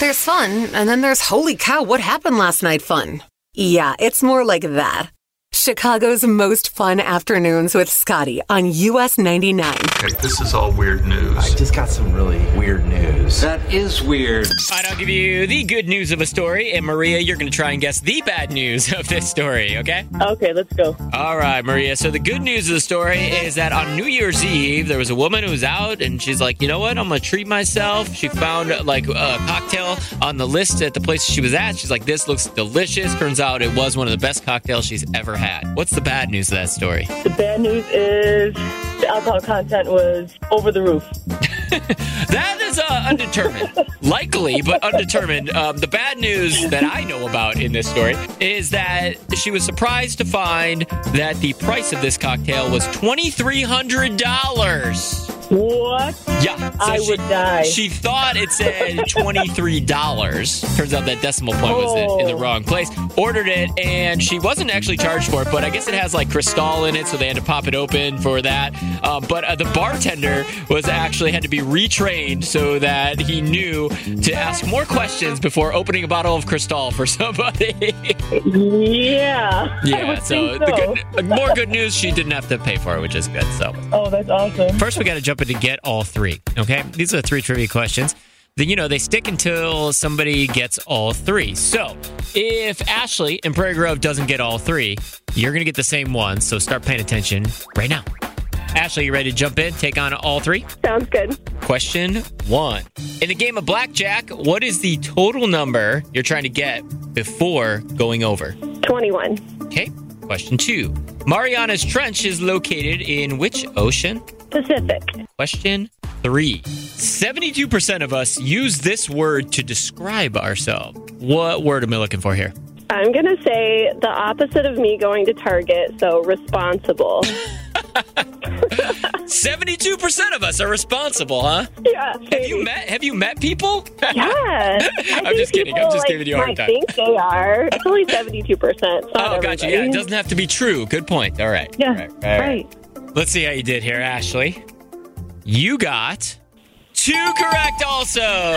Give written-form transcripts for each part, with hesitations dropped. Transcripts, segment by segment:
There's fun, and then there's holy cow, what happened last night fun. Yeah, it's more like that. Chicago's most fun afternoons with Scotty on US 99. Okay, this is all weird news. I just got some really weird news. That is weird. All right, I'll give you the good news of a story, and Maria, you're going to try and guess the bad news of this story, okay? Okay, let's go. All right, Maria. So the good news of the story is that on New Year's Eve, there was a woman who was out, and she's like, you know what? I'm going to treat myself. She found, like, a cocktail on the list at the place she was at. She's like, this looks delicious. Turns out it was one of the best cocktails she's ever had. What's the bad news of that story? The bad news is the alcohol content was over the roof. That is undetermined. Likely, but undetermined. The bad news that I know about in this story is that she was surprised to find that the price of this cocktail was $2,300. What? Yeah. So I would die. She thought it said $23. Turns out that decimal point was in the wrong place. Ordered it, and she wasn't actually charged for it, but I guess it has like Cristal in it, so they had to pop it open for that. But the bartender had to be retrained so that he knew to ask more questions before opening a bottle of Cristal for somebody. Yeah. Yeah, so. More good news, she didn't have to pay for it, which is good. So. Oh, that's awesome. First, we got to jump in to get all three, okay? These are the three trivia questions. Then, they stick until somebody gets all three. So, if Ashley in Prairie Grove doesn't get all three, you're going to get the same one. So, start paying attention right now. Ashley, you ready to jump in, take on all three? Sounds good. Question 1. In a game of blackjack, what is the total number you're trying to get before going over? 21. Okay. Question 2. Mariana's Trench is located in which ocean? Pacific. Question 3. 72% of us use this word to describe ourselves. What word am I looking for here? I'm going to say the opposite of me going to Target, so responsible. 72% of us are responsible, huh? Yeah. Have you met people? Yeah. I'm just kidding. I'm just giving you a hard time. I think they are. It's only 72%. Oh, gotcha. Yeah, it doesn't have to be true. Good point. All right. Yeah. Right. Let's see how you did here, Ashley. You got 2 correct also.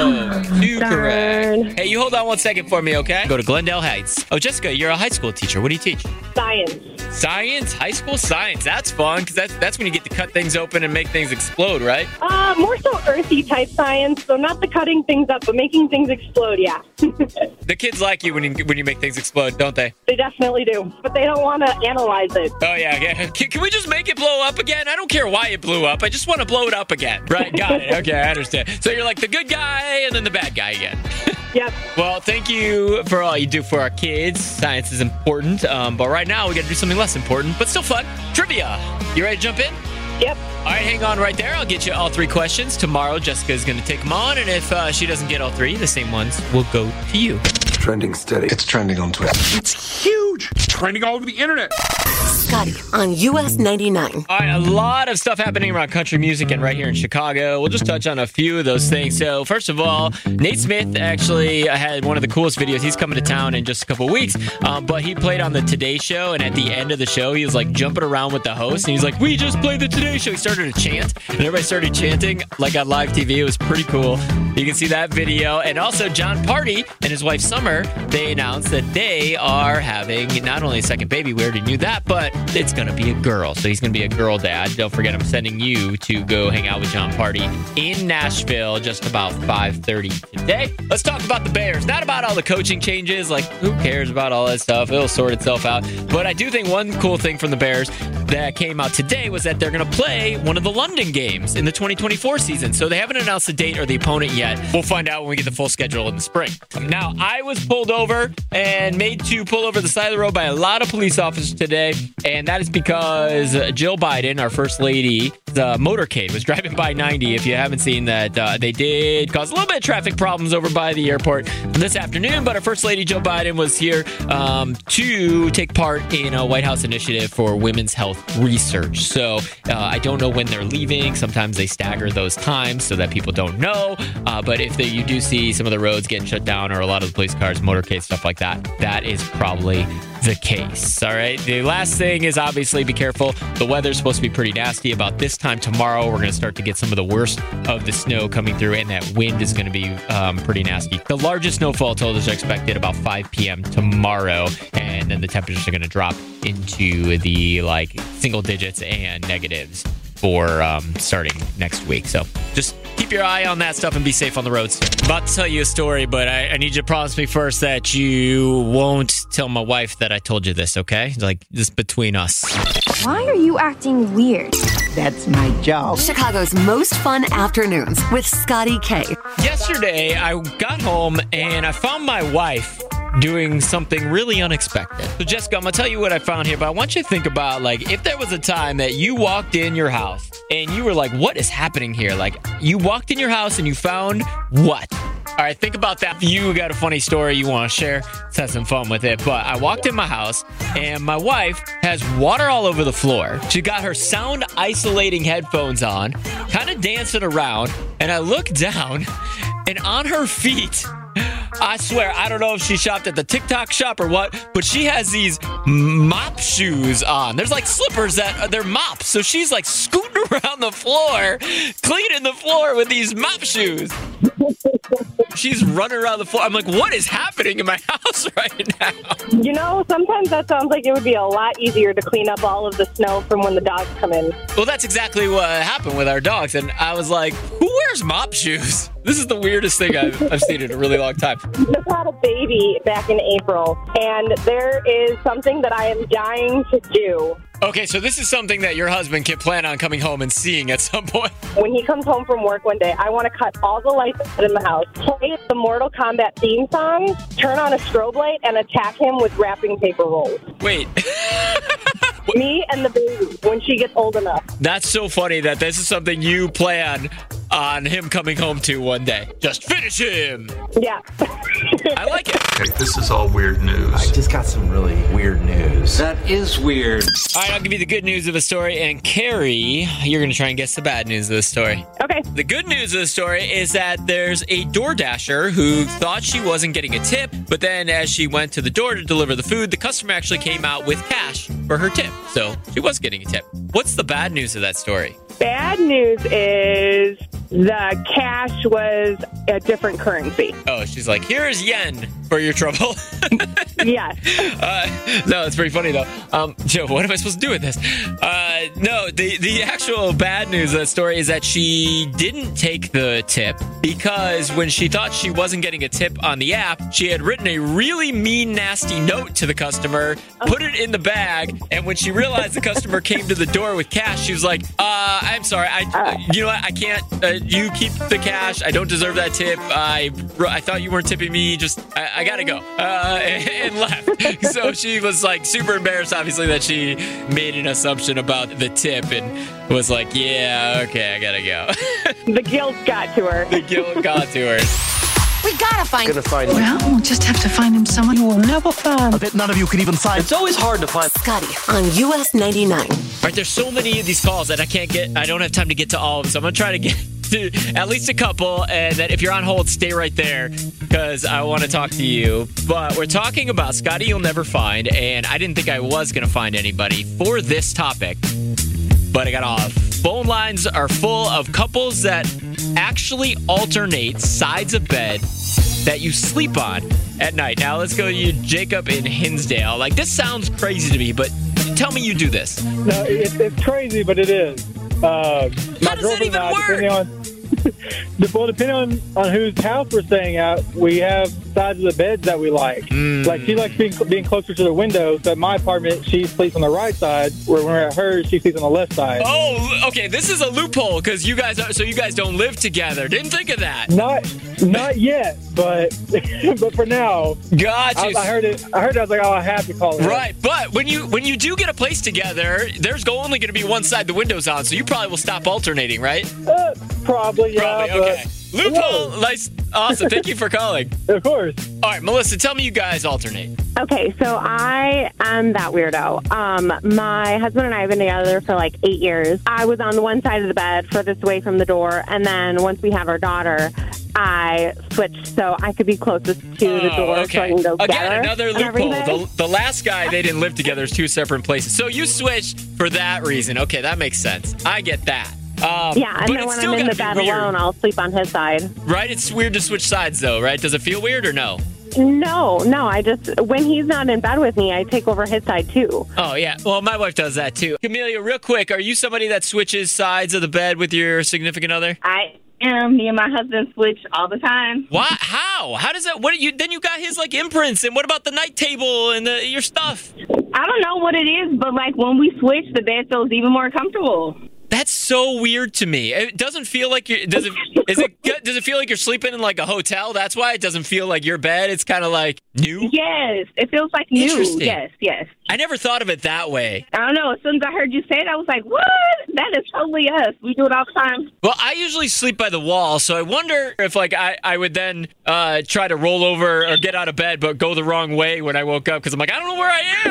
2 correct. Hey, you hold on 1 second for me, okay? Go to Glendale Heights. Oh, Jessica, you're a high school teacher. What do you teach? Science. Science? High school science. That's fun because that's when you get to cut things open and make things explode, right? More so earthy type science. So not the cutting things up, but making things explode, yeah. The kids like you when you make things explode, don't they? They definitely do. But they don't want to analyze it. Oh, yeah. Can we just make it blow up again? I don't care why it blew up. I just want to blow it up again. Right, got it. Okay, I understand. So you're like the good guy and then the bad guy again. Yep. Well, thank you for all you do for our kids. Science is important. But right now, we got to do something less important, but still fun. Trivia. You ready to jump in? Yep. All right, hang on right there. I'll get you all 3 questions. Tomorrow, Jessica is going to take them on. And if she doesn't get all 3, the same ones will go to you. Trending steady. It's trending on Twitter. It's huge. It's trending all over the internet. Scotty on US 99. All right, a lot of stuff happening around country music and right here in Chicago. We'll just touch on a few of those things. So first of all, Nate Smith actually had one of the coolest videos. He's coming to town in just a couple of weeks, but he played on the Today Show, and at the end of the show, he was like jumping around with the host, and he's like, we just played the Today Show. He started to chant, and everybody started chanting like on live TV. It was pretty cool. You can see that video. And also John Party and his wife Summer, they announced that they are having not only a second baby, we already knew that, but it's going to be a girl. So he's going to be a girl dad. Don't forget, I'm sending you to go hang out with John Party in Nashville just about 5:30 today. Let's talk about the Bears. Not about all the coaching changes. Like, who cares about all that stuff? It'll sort itself out. But I do think one cool thing from the Bears that came out today was that they're going to play one of the London games in the 2024 season. So they haven't announced the date or the opponent yet. We'll find out when we get the full schedule in the spring. Now, I was pulled over and made to pull over the side of the road by a lot of police officers today. And that is because Jill Biden, our first lady, the motorcade was driving by 90. If you haven't seen that, they did cause a little bit of traffic problems over by the airport this afternoon. But our first lady, Jill Biden, was here to take part in a White House initiative for women's health research. So I don't know when they're leaving. Sometimes they stagger those times so that people don't know. But if you do see some of the roads getting shut down or a lot of the police cars, motorcade, stuff like that, that is probably the case. All right. The last thing is obviously be careful. The weather's supposed to be pretty nasty about this time time tomorrow, we're going to start to get some of the worst of the snow coming through, and that wind is going to be pretty nasty. The largest snowfall totals are expected about 5 p.m. tomorrow, and then the temperatures are going to drop into the single digits and negatives for starting next week. So just keep your eye on that stuff and be safe on the roads. I'm about to tell you a story, but I need you to promise me first that you won't tell my wife that I told you this, okay? Just between us. Why are you acting weird? That's my job. Chicago's most fun afternoons with Scotty K. Yesterday, I got home and I found my wife doing something really unexpected. So, Jessica, I'm going to tell you what I found here, but I want you to think about, if there was a time that you walked in your house and you were like, what is happening here? You walked in your house and you found what? All right, think about that. If you got a funny story you want to share, let's have some fun with it. But I walked in my house, and my wife has water all over the floor. She got her sound-isolating headphones on, kind of dancing around, and I look down, and on her feet, I swear, I don't know if she shopped at the TikTok shop or what, but she has these mop shoes on. There's slippers they're mops. So she's scooting around the floor, cleaning the floor with these mop shoes. She's running around the floor. I'm like, what is happening in my house right now? Sometimes that sounds like it would be a lot easier to clean up all of the snow from when the dogs come in. Well, that's exactly what happened with our dogs. And I was like, who wears mop shoes? This is the weirdest thing I've seen in a really long time. Just had a baby back in April, and there is something that I am dying to do. Okay, so this is something that your husband can plan on coming home and seeing at some point. When he comes home from work one day, I want to cut all the lights out in the house, play the Mortal Kombat theme song, turn on a strobe light, and attack him with wrapping paper rolls. Wait. Me and the baby, when she gets old enough. That's so funny that this is something you plan on him coming home to one day. Just finish him. Yeah. I like it. Okay, this is all weird news. I just got some really weird news. That is weird. All right, I'll give you the good news of the story, and Carrie, you're going to try and guess the bad news of the story. Okay. The good news of the story is that there's a DoorDasher who thought she wasn't getting a tip, but then as she went to the door to deliver the food, the customer actually came out with cash for her tip. So she was getting a tip. What's the bad news of that story? Bad news is the cash was a different currency. Oh, she's like, here's yen for your trouble. Yes. No, it's pretty funny, though. Joe, what am I supposed to do with this? No, the actual bad news of the story is that she didn't take the tip because when she thought she wasn't getting a tip on the app, she had written a really mean, nasty note to the customer, put it in the bag, and when she realized the customer came to the door with cash, she was like, I'm sorry, you know what, I can't, you keep the cash, I don't deserve that tip, I thought you weren't tipping me, just, I gotta go, and left. So she was super embarrassed, obviously, that she made an assumption about the tip and was like, yeah, okay, I gotta go. The guilt got to her. The guilt got to her. We gotta find Well, we'll just have to find him someone who will never find. I bet none of you can even find. It's always hard to find. Scotty on US 99. All right, there's so many of these calls that I don't have time to get to all of them, so I'm gonna try to get to at least a couple, and that if you're on hold, stay right there because I want to talk to you. But we're talking about Scotty You'll Never Find, and I didn't think I was gonna find anybody for this topic, but I got off. Phone lines are full of couples that actually alternate sides of bed that you sleep on at night. Now let's go to you, Jacob in Hinsdale. This sounds crazy to me, but tell me you do this. No, it's crazy, but it is. How does that even work? Depending on whose house we're staying at, we have sides of the beds that we like. She likes being closer to the window. So at my apartment, she sleeps on the right side, where when we're at hers, she sleeps on the left side. Oh, okay. This is a loophole because you guys don't live together. Didn't think of that. Not yet, but for now. Got you. I heard it. I was like, I have to call it. Right, but when you do get a place together, there's only going to be one side the window's on, so you probably will stop alternating, right? Probably, yeah. Probably, okay. Loophole. Nice. Awesome. Thank you for calling. Of course. All right, Melissa, tell me you guys alternate. Okay, so I am that weirdo. My husband and I have been together for 8 years. I was on the one side of the bed, furthest away from the door, and then once we have our daughter, I switched so I could be closest to the door, okay. so I can go get her. Again, another loophole. The last guy, they didn't live together. It's two separate places. So you switched for that reason. Okay, that makes sense. I get that. Yeah, and then when I'm in the bed alone, I'll sleep on his side. Right? It's weird to switch sides, though, right? Does it feel weird or no? No. I just, when he's not in bed with me, I take over his side, too. Oh, yeah. Well, my wife does that, too. Camelia, real quick, are you somebody that switches sides of the bed with your significant other? I am. Me and my husband switch all the time. What? How? How does that? Then you got his, imprints, and what about the night table and your stuff? I don't know what it is, but, when we switch, the bed feels even more comfortable. That's so weird to me. It doesn't feel like does it feel like you're sleeping in a hotel? That's why it doesn't feel like your bed. It's kind of like new. Yes, it feels like new. Interesting. Yes. I never thought of it that way. I don't know. As soon as I heard you say it, I was like, what? That is totally us. We do it all the time. Well, I usually sleep by the wall, so I wonder if I would then try to roll over or get out of bed, but go the wrong way when I woke up because I'm like, I don't know where I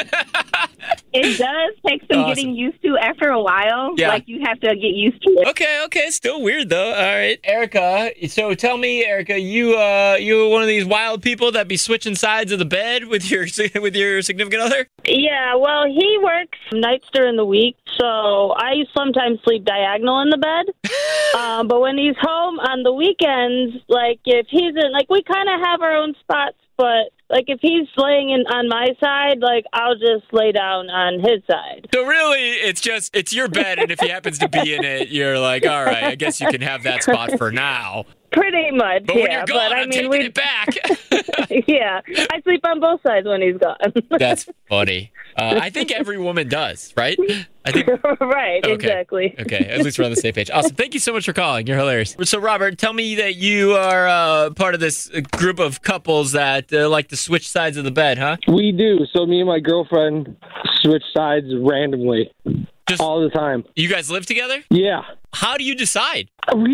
am. It does take some getting used to after a while. Yeah. You have to get used to it. Okay. Still weird, though. All right. Erica, so tell me, Erica, you one of these wild people that be switching sides of the bed with your significant other? Yeah, well, he works nights during the week, so I sometimes sleep diagonal in the bed. But when he's home on the weekends, if he's in, we kind of have our own spots, but if he's laying on my side, I'll just lay down on his side. So really, it's your bed, and if he happens to be in it, you're like, all right, I guess you can have that spot for now. Pretty much, but when you're gone, I'm taking it back. Yeah, I sleep on both sides when he's gone. That's funny. I think every woman does, right? I think. Right, okay. Exactly. Okay, at least we're on the same page. Awesome. Thank you so much for calling. You're hilarious. So, Robert, tell me that you are part of this group of couples that like to switch sides of the bed, huh? We do. So me and my girlfriend switch sides randomly. All the time. You guys live together? Yeah. How do you decide?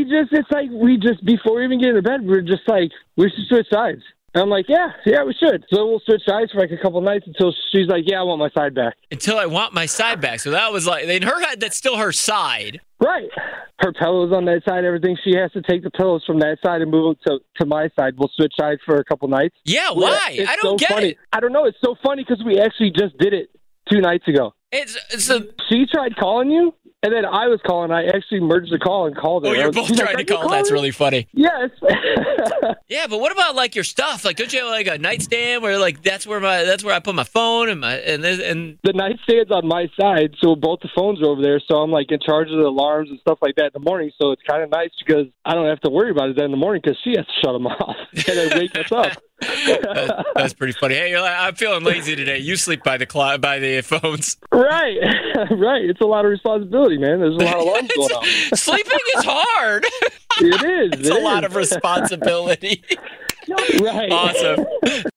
Before we even get into bed, we're just we should switch sides. And I'm like, yeah, we should. So we'll switch sides for a couple nights until she's like, yeah, I want my side back. Until I want my side back. So that was in her head, that's still her side. Right. Her pillow's on that side, everything. She has to take the pillows from that side and move them to my side. We'll switch sides for a couple nights. Yeah, why? I don't get it. I don't know. It's so funny because we actually just did it 2 nights ago. She tried calling you, and then I was calling. I actually merged the call and called her. Oh, you're both trying to call. That's really funny. Yes. Yeah, but what about your stuff? Don't you have a nightstand where that's where I put my phone and the nightstand's on my side, so both the phones are over there. So I'm in charge of the alarms and stuff like that in the morning. So it's kind of nice because I don't have to worry about it then in the morning because she has to shut them off and then wake us up. That's pretty funny. Hey, you're I'm feeling lazy today. You sleep by the phones. Right. It's a lot of responsibility, man. There's a lot of alarms going on. Sleeping is hard. It is. It's a lot of responsibility. Right. Awesome.